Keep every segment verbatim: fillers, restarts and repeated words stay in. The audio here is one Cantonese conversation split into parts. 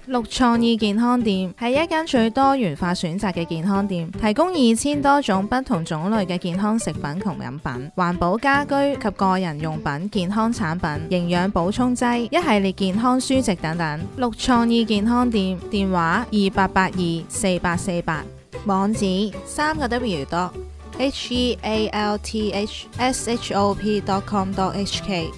綠創意健康店係一間最多元化選擇嘅健康店，提供二千多種不同種類嘅健康食品同飲品、環保家居及個人用品、健康產品、營養補充劑、一系列健康書籍等等。綠創意健康店電話二八八二四八四八，網址三個 W 多 H E A L T H S H O P dot com dot H K。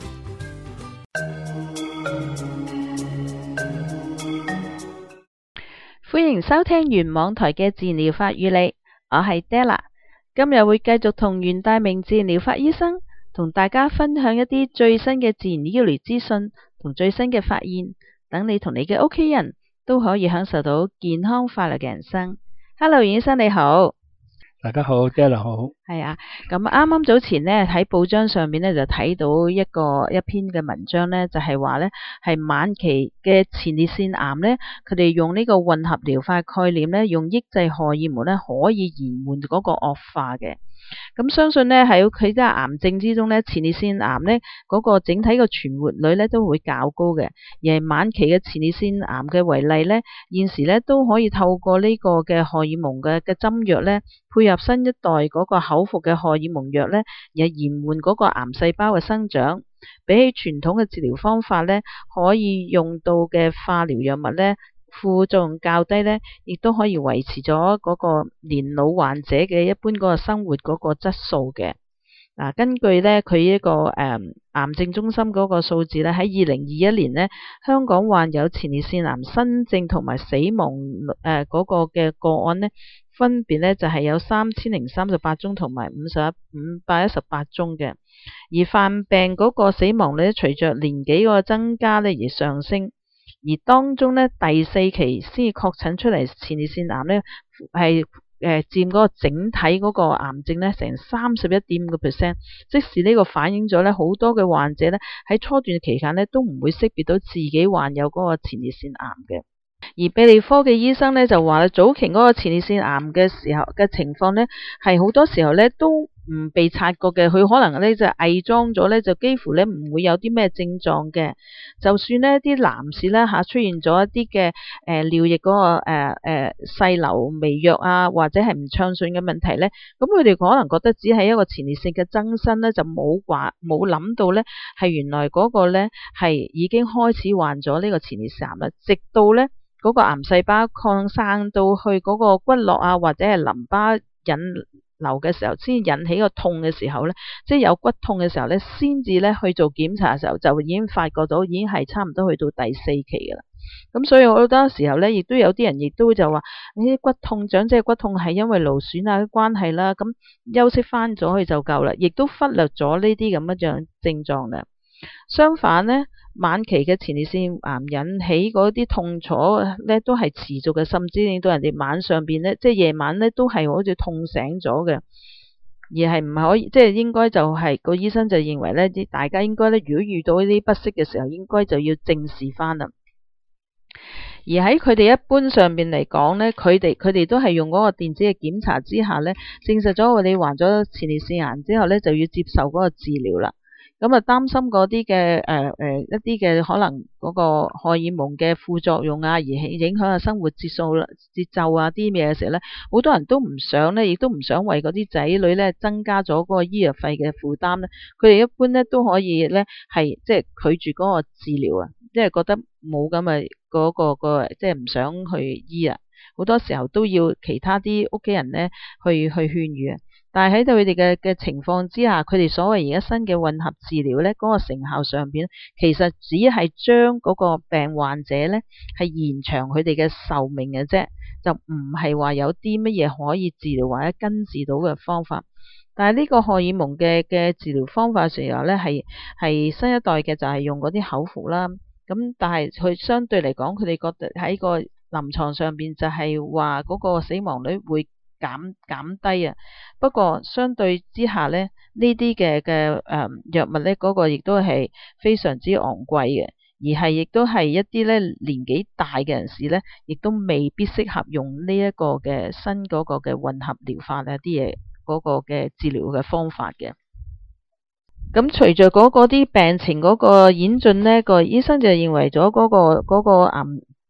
歡迎收聽原網台嘅自然療法與你，我係 Della， 今日會繼續同袁大明自然療法醫生同大家分享一啲最新嘅自然醫療資訊同最新嘅發現，等你同你嘅屋企人都可以享受到健康快樂嘅人生。Hello， 袁醫生你好。 大家好 Della 好。 係啊，咁啱啱早前呢喺報章上面呢就睇到一個一篇嘅文章呢，就係話呢係晚期嘅前列腺癌呢，佢哋用呢個混合療法概念呢，用抑制荷爾蒙呢可以延緩嗰個惡化嘅。咁相信呢喺佢啲癌症之中呢，前列腺癌呢嗰個整體嘅存活率呢都會較高嘅。而係晚期嘅前列腺癌嘅為例呢，現時呢都可以透過呢個嘅荷爾蒙嘅嘅針藥呢，配合新一代嗰個口服嘅荷爾蒙藥呢，而延緩嗰個癌細胞嘅生長。比起傳統嘅治療方法呢，可以用到嘅化療藥物呢，副作用較低呢，亦都可以維持咗嗰個年老患者嘅一般嗰個生活嗰個質素嘅。嗱，根據呢，佢一個誒、嗯、癌症中心嗰個數字呢，喺二零二一年呢，香港患有前列腺癌新症同埋死亡誒嗰、呃那個嘅個案呢，分別呢就係有三千零三十八宗同埋五十一五百一十八宗嘅。而患病嗰個死亡率隨着年紀個增加呢而上升。而當中咧第四期先至確診出嚟前列腺癌咧，係誒佔嗰個整體嗰個癌症咧成三十一點五個 percent， 即使呢個反映咗咧好多嘅患者咧喺初段期間咧都唔會識別到自己患有嗰個前列腺癌嘅。而泌尿科嘅醫生咧就話早期嗰個前列腺癌嘅時候嘅情況咧係好多時候咧都唔被察覺嘅，佢可能咧就偽裝咗咧，就幾乎咧唔會有啲咩症狀嘅。就算呢啲男士咧嚇出現咗一啲嘅誒尿液嗰、那個誒誒細流微弱啊，或者係唔暢順嘅問題咧，咁佢哋可能覺得只係一個前列腺嘅增生咧，就冇話冇諗到咧係原來嗰個咧係已經開始患咗呢個前列腺癌啦，直到咧嗰、那個癌細胞擴散到去嗰個骨骼啊，或者係淋巴引流嘅時候，先引起個痛嘅時候咧，即係有骨痛嘅時候咧，先至咧去做檢查嘅時候，就已經發覺到已經係差唔多去到第四期嘅啦。咁所以好多時候咧，亦都有啲人亦都就話呢啲骨痛，長者嘅骨痛係因為勞損啊關係啦，咁休息翻咗去就夠啦，亦都忽略咗呢啲咁樣樣症狀啦。相反咧，晚期嘅前列腺癌引起嗰啲痛楚咧，都係持續嘅，甚至令到人哋晚上邊咧，即係夜晚咧，都係好似痛醒咗嘅，而係唔可以，即係應該就係、是、個醫生就認為咧，啲大家應該咧，如果遇到呢啲不適嘅時候，應該就要正視翻啦。而喺佢哋一般上邊嚟講咧，佢哋佢哋都係用嗰個電子嘅檢查之下咧，證實咗我哋患咗前列腺癌之後咧，就要接受嗰個治療啦。咁啊，擔心嗰啲嘅誒誒一啲嘅可能嗰個荷爾蒙嘅副作用啊，而影響啊生活節數啦、節奏啊啲嘢嘅時候咧，好多人都唔想咧，亦都唔想為嗰啲仔女咧增加咗嗰個醫藥費嘅負擔咧。佢哋一般咧都可以咧係即係拒絕嗰個治療啊，即係覺得冇咁嘅嗰個個即係唔想去醫啊。好多時候都要其他啲屋企人咧去去勸喻啊。但係喺佢哋嘅嘅情況之下，佢哋所謂而家新嘅混合治療咧，嗰個成效上邊，其實只係將嗰個病患者咧係延長佢哋嘅壽命嘅啫，就唔係話有啲乜嘢可以治療或者根治到嘅方法。但係呢個荷爾蒙嘅嘅治療方法時候咧，係係新一代嘅就係用嗰啲口服啦。咁但係佢相對嚟講，佢哋覺得喺個臨床上邊就係話嗰個死亡率會減減低啊，不過相對之下咧，呢啲嘅嘅誒藥物咧，嗰、那個亦都係非常之昂貴嘅，而係亦都係一啲咧年紀大嘅人士咧，亦都未必適合用呢一個嘅新嗰個嘅混合療法啊啲嘢嗰個嘅治療嘅方法嘅。咁隨着嗰啲病情嗰個演進咧，個醫生就認為咗嗰、那個嗰、那個癌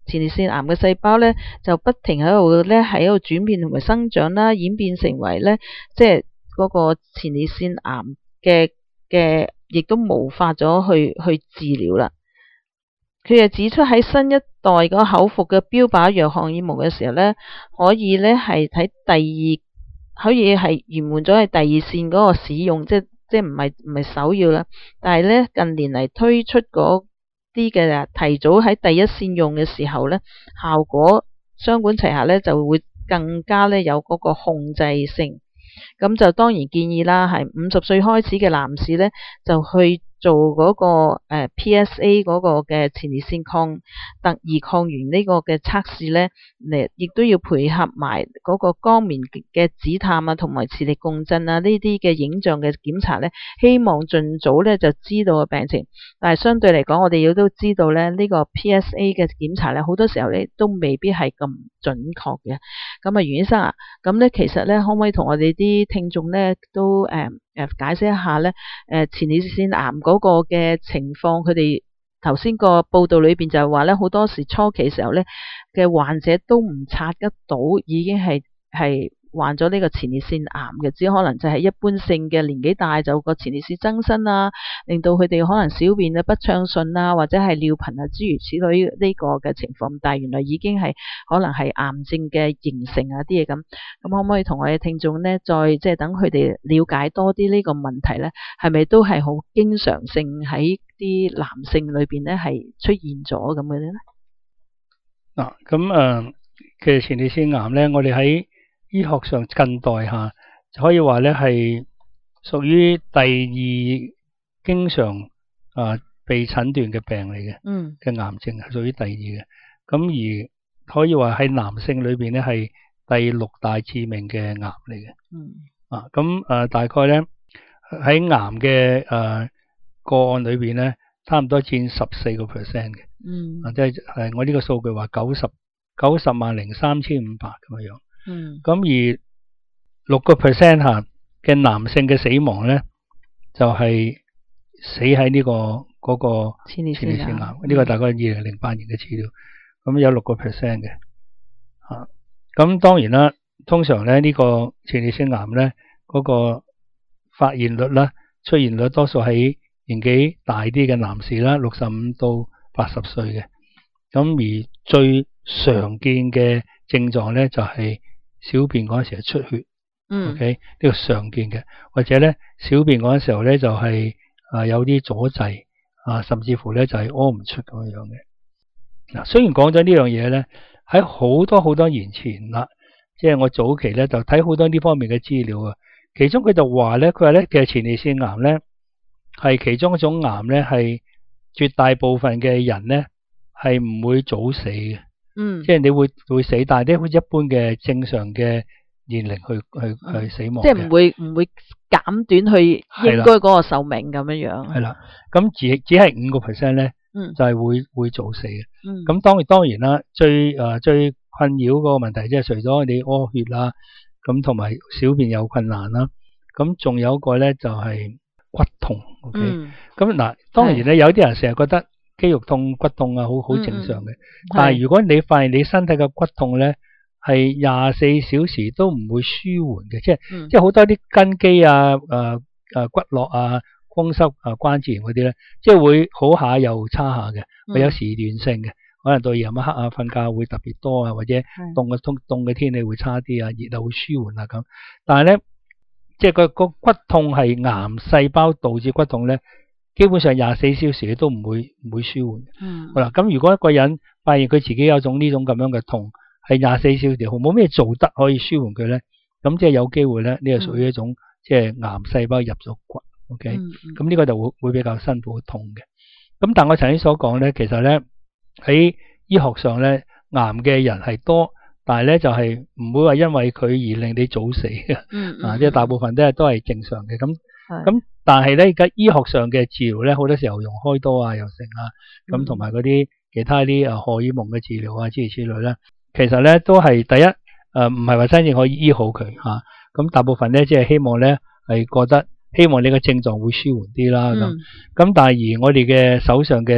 前列腺癌嘅細胞咧就不停喺度咧喺度轉變同埋生長啦，演變成為咧即係嗰個前列腺癌嘅嘅，亦都無法咗去去治療啦。佢又指出喺新一代嗰個口服嘅標靶藥荷爾蒙嘅時候咧，可以咧係喺第二可以係延緩咗係第二線嗰個使用，即係即係唔係唔係首要啦。但係咧近年嚟推出嗰啲嘅提早喺第一線用嘅時候咧，效果雙管齊下咧就會更加咧有嗰個控制性。咁就當然建議啦，係五十歲開始嘅男士咧就去做嗰個誒 P S A 嗰個嘅前列腺抗特異抗原呢個嘅測試咧，嚟亦都要配合埋嗰個肛門嘅指探啊，同埋磁力共振啊呢啲嘅影像嘅檢查咧，希望盡早咧就知道個病情。但係相對嚟講，我哋亦都知道咧呢個 P S A 嘅檢查咧，好多時候咧都未必係咁準確嘅。咁啊，袁醫生啊，咁咧其實咧可唔可以同我哋啲聽眾咧都誒誒、呃、解釋一下咧誒、呃、前列腺癌嗰個嘅情況？佢哋頭先個報道裏邊就係話咧，好多時初期時候咧嘅患者都唔察得到已經係係患咗呢個前列腺癌嘅，只可能就係一般性嘅年紀大就個前列腺增生啊，令到佢哋可能小便啊不暢順啊，或者係尿頻啊諸如此類呢個嘅情況，但係原來已經係可能係癌症嘅形成啊啲嘢咁。咁可唔可以同我哋聽眾咧，再即係等佢哋了解多啲呢個問題咧，係咪都係好經常性喺啲男性裏邊咧係出現咗咁嘅咧？ 嗱，咁誒，其實前列腺癌咧，我哋喺醫學上近代下就可以話咧係屬於第二經常啊、呃、被診斷嘅病嚟嘅，嗯嘅癌症係屬於第二嘅。咁而可以話喺男性裏邊咧係第六大致命嘅癌嚟嘅。嗯啊，咁誒、呃、大概咧喺癌嘅誒、呃、個案裏邊咧，差唔多佔十四個 percent 嘅。嗯啊，即係係我呢個數據話九十九十萬零三千五百咁樣樣。嗯，咁而六個 percent 下嘅男性嘅死亡咧，就係、是、死喺呢、這個嗰、那個前列腺癌。呢、嗯、個大概二零零八年嘅資料，咁有六個 percent 嘅。啊，咁當然啦，通常咧呢、這個前列腺癌咧嗰、那個發現率啦、出現率多數喺年紀大啲嘅男士啦，六十五到八十歲嘅。咁而最常見嘅症狀咧就係、是小便嗰陣時係出血，嗯 ，OK 呢個常見嘅，或者咧小便嗰陣時候咧就係、是、啊有啲阻滯啊，甚至乎咧就係屙唔出咁樣樣嘅。嗱，雖然講咗呢樣嘢咧，喺好多好多年前啦，即係我早期咧就睇好多呢方面嘅資料啊。其中佢就話咧，佢話咧嘅前列腺癌咧係其中一種癌咧，係絕大部分嘅人咧係唔會早死嘅。嗯，即係你會會死，但係啲好似一般嘅正常嘅年齡去去、嗯、去死亡，即係唔會唔會減短去應該嗰個壽命咁樣樣。係啦，咁只只係五個 percent 咧，嗯，就係、是、會會早死嘅。嗯，咁當然當然啦，最誒、呃、最困擾嗰個問題即係除咗你屙血啦，咁同埋小便有困難啦，咁仲有一個咧就係、是、骨痛。OK，咁嗱、嗯，當然咧有啲人成日覺得肌肉痛、骨痛啊，好好正常嘅、嗯。但係如果你發現你身體嘅骨痛咧，係廿四小時都唔會舒緩嘅，即係、嗯、即係好多啲筋肌啊、誒、呃、誒骨骼啊、風濕啊、關節炎嗰啲咧，即係會好下又差下嘅，會、嗯、有時段性嘅，可能到夜晚黑啊瞓覺會特別多啊，或者凍嘅凍凍嘅天氣會差啲啊，熱啊會舒緩啊咁。但係咧，即係個個骨痛係癌細胞導致骨痛咧。基本上廿四小時都唔會唔會舒緩。嗯。好啦，咁如果一個人發現佢自己有種呢種咁樣嘅痛，係廿四小時好冇咩做得可以舒緩佢咧，咁即係有機會咧，呢個屬於一種、嗯、即係癌細胞入咗骨。OK。咁、嗯、呢個就會會比較辛苦痛嘅。咁但我曾經所講咧，其實咧喺醫學上咧，癌嘅人係多，但係咧就係、是、唔會話因為佢而令你早死嘅。嗯。啊，即係大部分都係都係正常嘅。咁咁。但係咧，而家醫學上嘅治療咧，好多時候用開刀啊，又成啊，咁同埋嗰啲其他啲啊荷爾蒙嘅治療啊，諸如此類咧，其實咧都係第一誒，唔係話真正可以醫好佢吓。咁、啊、大部分咧，即係希望咧係覺得希望你嘅症狀會舒緩啲啦。咁、嗯、咁，但係而我哋嘅手上嘅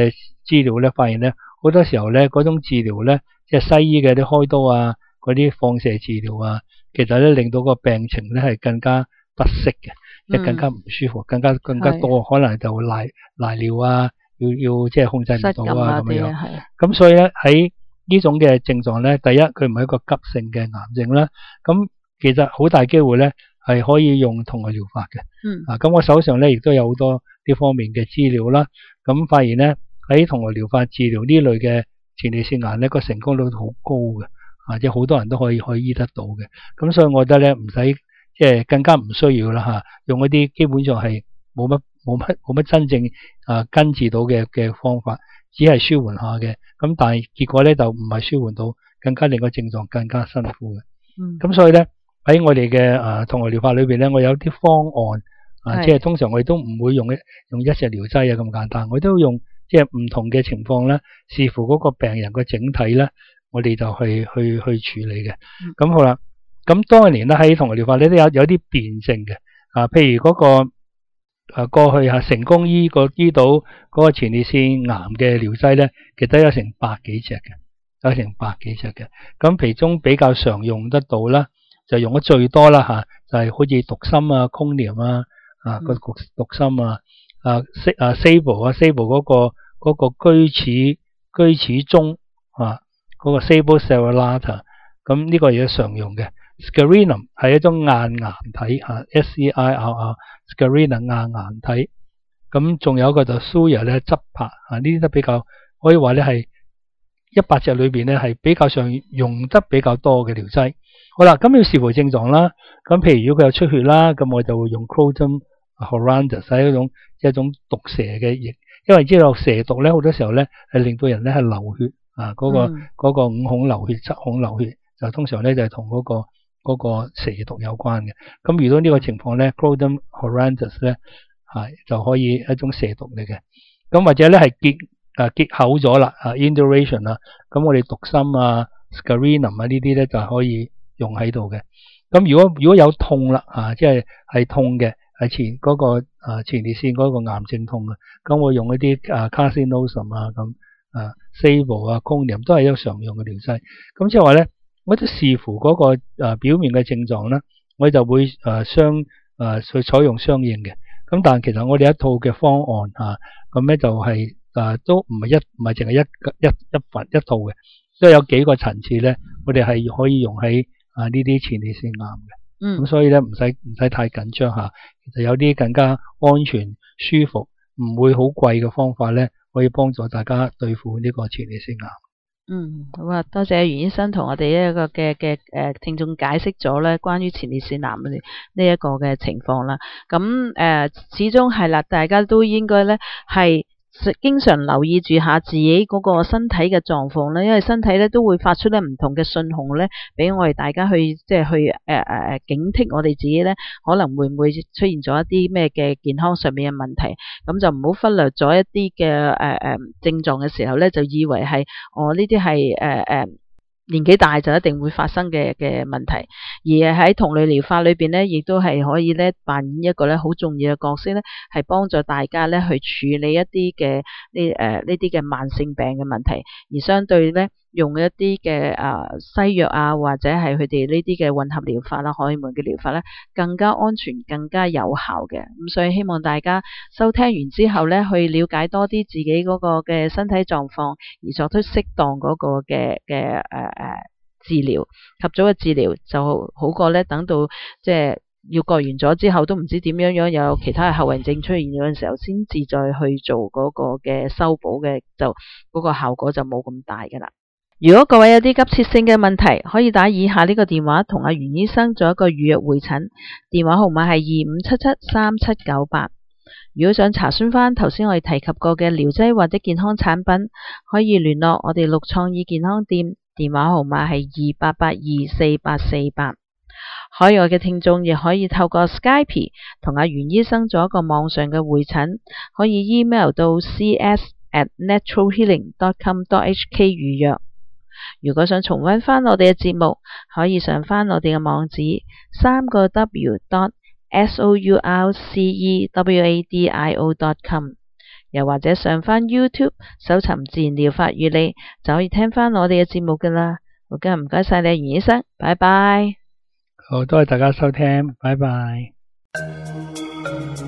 資料咧，發現咧好多時候咧嗰種治療咧，即係西醫嘅啲開刀啊，嗰啲放射治療啊，其實咧令到個病情咧係更加不適嘅，即係、嗯、更加唔舒服，更加更加多，可能就會瀨瀨尿啊，要要即係控制唔到啊咁樣。咁所以咧喺呢種嘅症狀咧，第一佢唔係一個急性嘅癌症啦，咁其實好大機會咧係可以用同類療法嘅。嗯。啊，咁我手上咧亦都有好多呢方面嘅資料啦，咁發現咧喺同類療法治療呢類嘅前列腺癌咧個成功率好高嘅，啊，即係好多人都可以可以醫得到嘅。咁所以我覺得咧唔使即係更加唔需要啦嚇，用一啲基本上係冇乜冇乜冇乜真正啊根治到嘅嘅方法，只係舒緩下嘅。咁但係結果咧就唔係舒緩到，更加令個症狀更加辛苦嘅。嗯。咁所以咧喺我哋嘅啊同類療法裏邊咧，我有啲方案啊，即係通常我哋都唔會用一用一隻療劑啊咁簡單，我都用即係唔同嘅情況咧，視乎嗰個病人個整體咧，我哋就去去去處理嘅。咁、嗯、好啦，咁當年咧喺同類療法咧都有有啲辯證嘅啊，譬如嗰、嗰個。誒，過去吓成功醫個醫到嗰個前列腺癌嘅療劑咧，其實有成百幾隻嘅，有成百幾隻嘅。咁其中比較常用得到啦，就用得最多啦吓，就係、是、好似毒心啊、空廉啊、啊個毒毒心啊、啊啊 Sable 啊 Sable 嗰個嗰、嗰個居齒居齒中啊嗰、嗰個 Sable Cellulata， 咁呢個亦都常用嘅。Scarinum 係一種硬癌體吓 ，S C I R R，Scarinum 硬癌體。咁仲有一個就 Suya 咧，執拍啊，呢啲都比較可以話咧係一百隻裏邊咧係比較上用得比較多嘅療劑。好啦，咁要視乎症狀啦。咁譬如如果佢有出血啦，咁我就會用 Croton Horrendus 係一種一種毒蛇嘅液，因為知道蛇毒咧好多時候咧係令到人咧係流血啊，嗰、嗰個、嗯嗰個五孔流血、七孔流血，就通常咧就係同嗰個。嗰個蛇毒有關嘅，咁遇到呢個情況咧 Croton Horrendus 咧係就可以一種蛇毒嚟嘅，咁或者咧係結啊結厚咗啦啊 induration 啊，咁我哋毒心啊 Scarinum 啊呢啲咧就可以用喺度嘅。咁如果如果有痛啦啊，即係係痛嘅係前嗰、嗰個啊前列腺嗰個癌症痛啊，咁我用一啲啊 Carcinosum 啊咁啊 Sable 啊 Conium 都係一個常用嘅療劑，咁即係話咧。我都視乎嗰個表面嘅症狀啦，我就會誒相誒去採用相應嘅。咁但係其實我哋一套嘅方案嚇，咁咧就係誒都唔係一唔係淨係一一一份一套嘅，都有幾個層次咧，我哋係可以用喺啊呢啲前列腺癌嘅。嗯。咁所以咧唔使唔使太緊張嚇，其實有啲更加安全、舒服、唔會好貴嘅方法咧，可以幫助大家對付呢個前列腺癌。 嗯，好啊，多謝袁醫生同我哋一個嘅嘅誒聽眾解釋咗咧關於前列腺癌呢呢一個嘅情況啦。咁誒、呃、始終係啦，大家都應該咧係經常留意住下自己嗰個身體嘅狀況咧，因為身體咧都會發出咧唔同嘅信號咧，俾我哋大家去即係去誒誒、呃、警惕我哋自己咧，可能會唔會出現咗一啲咩嘅健康上面嘅問題，咁就唔好忽略咗一啲嘅誒誒症狀嘅時候咧，就以為係我呢啲係誒誒年紀大就一定會發生嘅嘅問題，而喺同類療法裏邊咧，亦都係可以咧扮演一個咧好重要嘅角色咧，係幫助大家咧去處理一啲嘅呢誒呢啲嘅慢性病嘅問題，而相對咧用一啲嘅誒西藥啊，或者係佢哋呢啲嘅混合療法啦、荷爾蒙嘅療法咧，更加安全、更加有效嘅。咁所以希望大家收聽完之後咧，去了解多啲自己嗰個嘅身體狀況，而作出適當嗰個嘅嘅誒誒治療，及早嘅治療就好過咧等到即係要割完咗之後都唔知點樣樣有其他嘅後遺症出現咗嘅時候，先至再去做嗰個嘅修補嘅，就嗰個效果就冇咁大㗎啦。如果各位有啲急切性嘅問題，可以打以下呢個電話同阿袁醫生做一個預約會診，電話號碼係二五七七三七九八。如果想查詢翻頭先我哋提及過嘅療劑或者健康產品，可以聯絡我哋陸創意健康店，電話號碼係二八八二四八四八。海外嘅聽眾亦可以透過 Skype 同阿袁醫生做一個網上嘅會診，可以 email 到 c s at natural healing dot com dot h k 預約。如果想重溫翻我哋嘅節目，可以上翻我哋嘅網址三個 w dot s o u r c e w a d i o dot com， 又或者上返 YouTube 搜尋自然療法與你，就可以聽返我哋嘅節目㗎喇。好嘅，唔該晒你，袁醫生，拜拜。 好，多謝大家收聽，拜拜。